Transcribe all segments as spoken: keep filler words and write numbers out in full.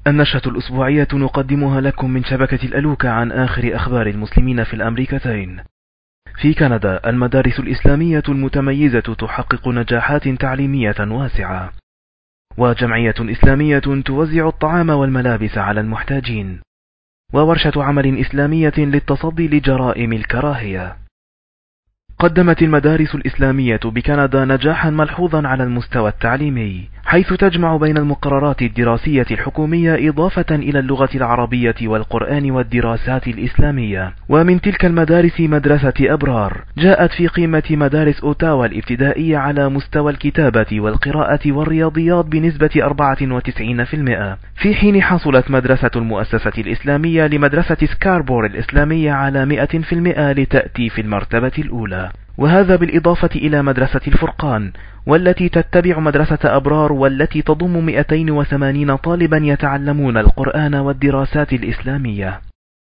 النشرة الأسبوعية نقدمها لكم من شبكة الألوكة عن آخر أخبار المسلمين في الأمريكتين. في كندا، المدارس الإسلامية المتميزة تحقق نجاحات تعليمية واسعة، وجمعية إسلامية توزع الطعام والملابس على المحتاجين، وورشة عمل إسلامية للتصدي لجرائم الكراهية. قدمت المدارس الإسلامية بكندا نجاحا ملحوظا على المستوى التعليمي، حيث تجمع بين المقررات الدراسية الحكومية إضافة إلى اللغة العربية والقرآن والدراسات الإسلامية. ومن تلك المدارس مدرسة أبرار، جاءت في قيمة مدارس أوتاوا الابتدائية على مستوى الكتابة والقراءة والرياضيات بنسبة أربعة وتسعين بالمئة، في حين حصلت مدرسة المؤسسة الإسلامية لمدرسة سكاربور الإسلامية على مئة بالمئة لتأتي في المرتبة الأولى. وهذا بالإضافة إلى مدرسة الفرقان، والتي تتبع مدرسة أبرار، والتي تضم مئتين وثمانين طالبا يتعلمون القرآن والدراسات الإسلامية.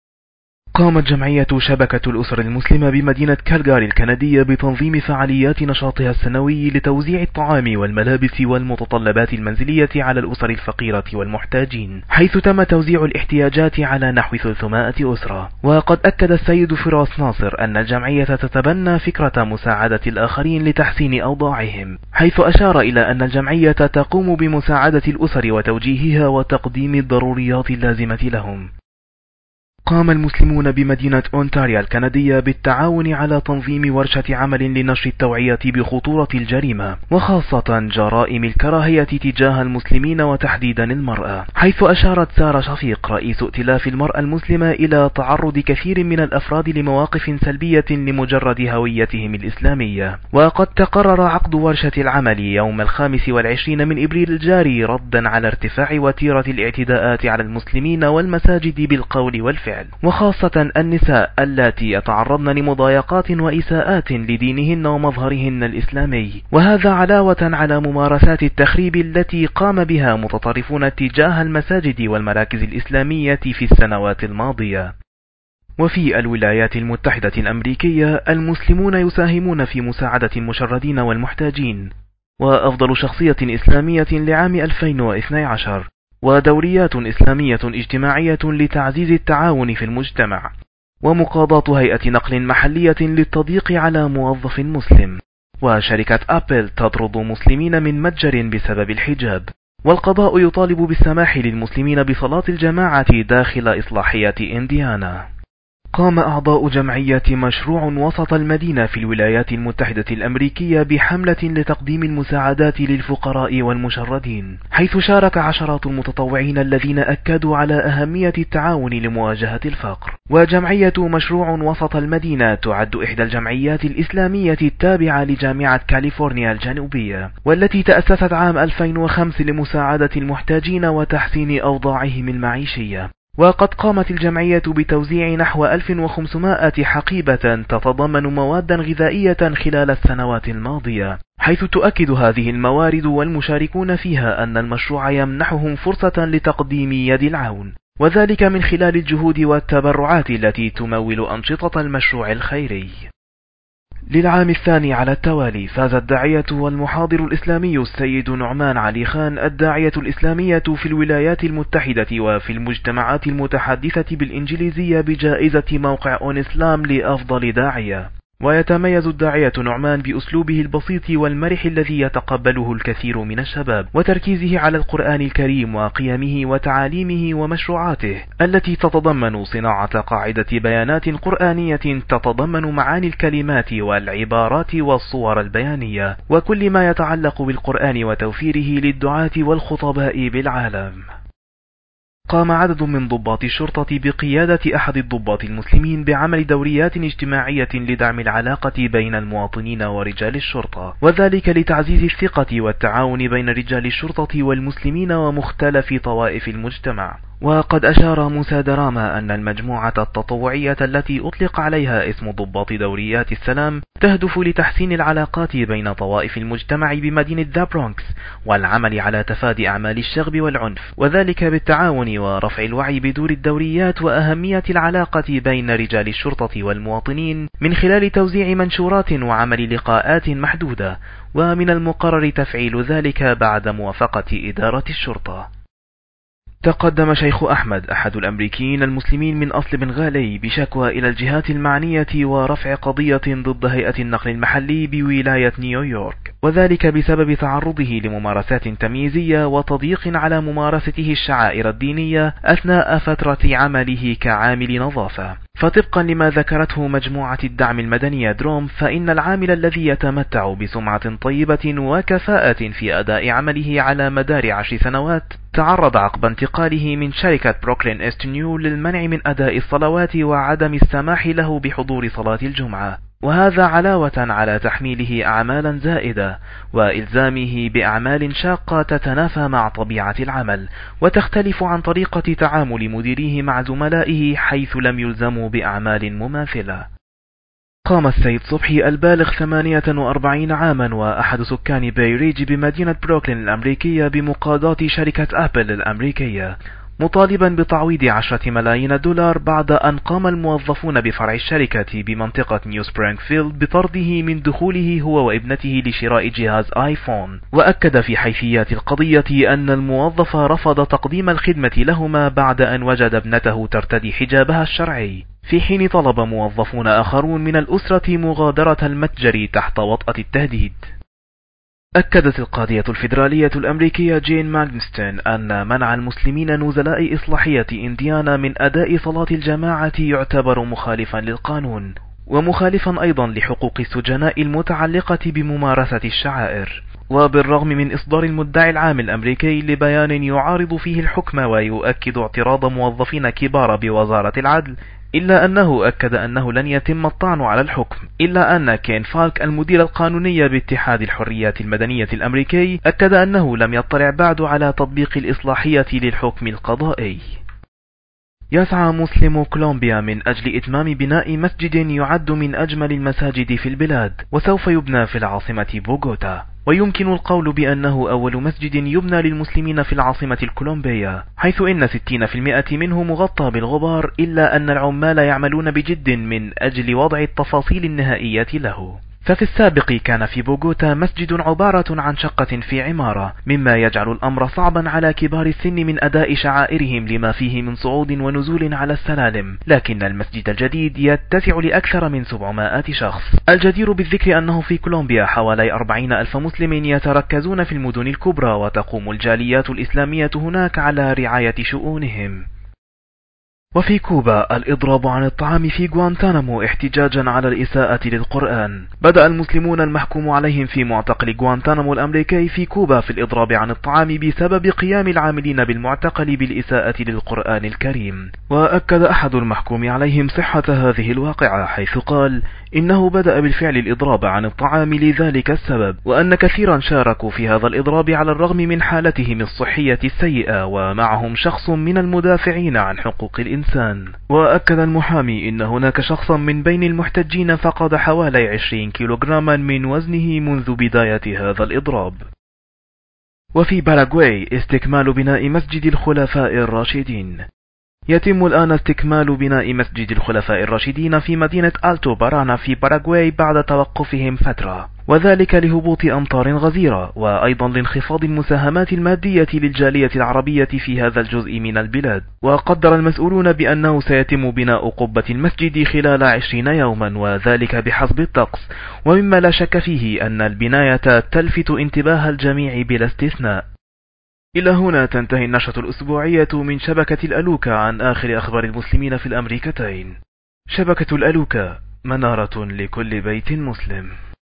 قامت جمعية شبكة الأسر المسلمة بمدينة كالغاري الكندية بتنظيم فعاليات نشاطها السنوي لتوزيع الطعام والملابس والمتطلبات المنزلية على الأسر الفقيرة والمحتاجين، حيث تم توزيع الاحتياجات على نحو ثلاثمائة أسرة. وقد أكد السيد فراس ناصر أن الجمعية تتبنى فكرة مساعدة الآخرين لتحسين أوضاعهم، حيث أشار إلى أن الجمعية تقوم بمساعدة الأسر وتوجيهها وتقديم الضروريات اللازمة لهم. قام المسلمون بمدينة أونتاريا الكندية بالتعاون على تنظيم ورشة عمل لنشر التوعية بخطورة الجريمة، وخاصة جرائم الكراهية تجاه المسلمين وتحديدا المرأة، حيث أشارت سارة شفيق رئيس ائتلاف المرأة المسلمة إلى تعرض كثير من الأفراد لمواقف سلبية لمجرد هويتهم الإسلامية. وقد تقرر عقد ورشة العمل يوم الخامس والعشرين من إبريل الجاري ردا على ارتفاع وتيرة الاعتداءات على المسلمين والمساجد بالقول والفعل، وخاصة النساء اللاتي يتعرضن لمضايقات وإساءات لدينهن ومظهرهن الإسلامي، وهذا علاوة على ممارسات التخريب التي قام بها متطرفون تجاه المساجد والمراكز الإسلامية في السنوات الماضية. وفي الولايات المتحدة الأمريكية، المسلمون يساهمون في مساعدة المشردين والمحتاجين، وأفضل شخصية إسلامية لعام ألفين واثني عشر، ودوريات إسلامية اجتماعية لتعزيز التعاون في المجتمع، ومقاضاة هيئة نقل محلية للتضييق على موظف مسلم، وشركة أبل تطرد مسلمين من متجر بسبب الحجاب، والقضاء يطالب بالسماح للمسلمين بصلاة الجماعة داخل إصلاحية إنديانا. قام أعضاء جمعية مشروع وسط المدينة في الولايات المتحدة الأمريكية بحملة لتقديم المساعدات للفقراء والمشردين، حيث شارك عشرات المتطوعين الذين أكدوا على أهمية التعاون لمواجهة الفقر. وجمعية مشروع وسط المدينة تعد إحدى الجمعيات الإسلامية التابعة لجامعة كاليفورنيا الجنوبية، والتي تأسست عام ألفين وخمسة لمساعدة المحتاجين وتحسين أوضاعهم المعيشية. وقد قامت الجمعية بتوزيع نحو ألف وخمسمائة حقيبة تتضمن مواد غذائية خلال السنوات الماضية، حيث تؤكد هذه الموارد والمشاركون فيها أن المشروع يمنحهم فرصة لتقديم يد العون، وذلك من خلال الجهود والتبرعات التي تمول أنشطة المشروع الخيري. للعام الثاني على التوالي فاز الداعية والمحاضر الإسلامي السيد نعمان علي خان الداعية الإسلامية في الولايات المتحدة وفي المجتمعات المتحدثة بالإنجليزية بجائزة موقع أون إسلام لأفضل داعية. ويتميز الداعية نعمان بأسلوبه البسيط والمرح الذي يتقبله الكثير من الشباب، وتركيزه على القرآن الكريم وقيمه وتعاليمه ومشروعاته التي تتضمن صناعة قاعدة بيانات قرآنية تتضمن معاني الكلمات والعبارات والصور البيانية وكل ما يتعلق بالقرآن وتوفيره للدعاة والخطباء بالعالم. قام عدد من ضباط الشرطة بقيادة أحد الضباط المسلمين بعمل دوريات اجتماعية لدعم العلاقة بين المواطنين ورجال الشرطة، وذلك لتعزيز الثقة والتعاون بين رجال الشرطة والمسلمين ومختلف طوائف المجتمع. وقد أشار موسى دراما أن المجموعة التطوعية التي أطلق عليها اسم ضباط دوريات السلام تهدف لتحسين العلاقات بين طوائف المجتمع بمدينة ذا برونكس والعمل على تفادي أعمال الشغب والعنف، وذلك بالتعاون ورفع الوعي بدور الدوريات وأهمية العلاقة بين رجال الشرطة والمواطنين من خلال توزيع منشورات وعمل لقاءات محدودة، ومن المقرر تفعيل ذلك بعد موافقة إدارة الشرطة. تقدم شيخ أحمد أحد الأمريكيين المسلمين من أصل بنغالي بشكوى إلى الجهات المعنية ورفع قضية ضد هيئة النقل المحلي بولاية نيويورك، وذلك بسبب تعرضه لممارسات تمييزية وتضييق على ممارسته الشعائر الدينية أثناء فترة عمله كعامل نظافة. فطبقا لما ذكرته مجموعة الدعم المدني دروم، فإن العامل الذي يتمتع بسمعة طيبة وكفاءة في أداء عمله على مدار عشر سنوات تعرض عقب انتقاله من شركة بروكلين استنيو للمنع من أداء الصلوات وعدم السماح له بحضور صلاة الجمعة، وهذا علاوة على تحميله أعمالا زائدة وإلزامه بأعمال شاقة تتنافى مع طبيعة العمل وتختلف عن طريقة تعامل مديريه مع زملائه حيث لم يلزموا بأعمال مماثلة. قام السيد صبحي البالغ ثمانية وأربعين عاما وأحد سكان بايريج بمدينة بروكلين الأمريكية بمقاضاة شركة أبل الأمريكية مطالبا بتعويض عشرة ملايين دولار بعد أن قام الموظفون بفرع الشركة بمنطقة نيو سبرينغفيلد بطرده من دخوله هو وابنته لشراء جهاز آيفون. وأكد في حيثيات القضية أن الموظف رفض تقديم الخدمة لهما بعد أن وجد ابنته ترتدي حجابها الشرعي، في حين طلب موظفون آخرون من الأسرة مغادرة المتجر تحت وطأة التهديد. أكدت القاضية الفيدرالية الأمريكية جين ماغنستون أن منع المسلمين نزلاء إصلاحية إنديانا من أداء صلاة الجماعة يعتبر مخالفا للقانون ومخالفا أيضا لحقوق السجناء المتعلقة بممارسة الشعائر. وبالرغم من إصدار المدعي العام الأمريكي لبيان يعارض فيه الحكم ويؤكد اعتراض موظفين كبار بوزارة العدل، إلا أنه أكد أنه لن يتم الطعن على الحكم، إلا أن كين فالك المدير القانوني باتحاد الحريات المدنية الأمريكي أكد أنه لم يطلع بعد على تطبيق الإصلاحية للحكم القضائي. يسعى مسلمو كولومبيا من أجل إتمام بناء مسجد يعد من أجمل المساجد في البلاد وسوف يبنى في العاصمة بوغوتا، ويمكن القول بأنه أول مسجد يبنى للمسلمين في العاصمة الكولومبية، حيث إن ستين بالمئة منه مغطى بالغبار، إلا أن العمال يعملون بجد من أجل وضع التفاصيل النهائية له. ففي السابق كان في بوغوتا مسجد عبارة عن شقة في عمارة، مما يجعل الأمر صعبا على كبار السن من أداء شعائرهم لما فيه من صعود ونزول على السلالم، لكن المسجد الجديد يتسع لأكثر من سبعمائة شخص. الجدير بالذكر أنه في كولومبيا حوالي أربعين ألف مسلم يتركزون في المدن الكبرى، وتقوم الجاليات الإسلامية هناك على رعاية شؤونهم. وفي كوبا الإضراب عن الطعام في غوانتانامو احتجاجا على الإساءة للقرآن. بدأ المسلمون المحكوم عليهم في معتقل غوانتانامو الأمريكي في كوبا في الإضراب عن الطعام بسبب قيام العاملين بالمعتقل بالإساءة للقرآن الكريم. وأكد أحد المحكوم عليهم صحة هذه الواقعة، حيث قال إنه بدأ بالفعل الإضراب عن الطعام لذلك السبب، وأن كثيرا شاركوا في هذا الإضراب على الرغم من حالتهم الصحية السيئة، ومعهم شخص من المدافعين عن حقوق الإنسان. وأكد المحامي إن هناك شخصا من بين المحتجين فقد حوالي عشرين كيلوغراما من وزنه منذ بداية هذا الإضراب. وفي باراغواي استكمال بناء مسجد الخلفاء الراشدين. يتم الآن استكمال بناء مسجد الخلفاء الراشدين في مدينة ألتو بارانا في باراغواي بعد توقفهم فترة، وذلك لهبوط أمطار غزيرة، وأيضا لانخفاض المساهمات المادية للجالية العربية في هذا الجزء من البلاد. وقدر المسؤولون بأنه سيتم بناء قبة المسجد خلال عشرين يوما، وذلك بحسب الطقس، ومما لا شك فيه أن البناية تلفت انتباه الجميع بلا استثناء. إلى هنا تنتهي النشرة الأسبوعية من شبكة الألوكة عن آخر أخبار المسلمين في الأمريكتين. شبكة الألوكة، منارة لكل بيت مسلم.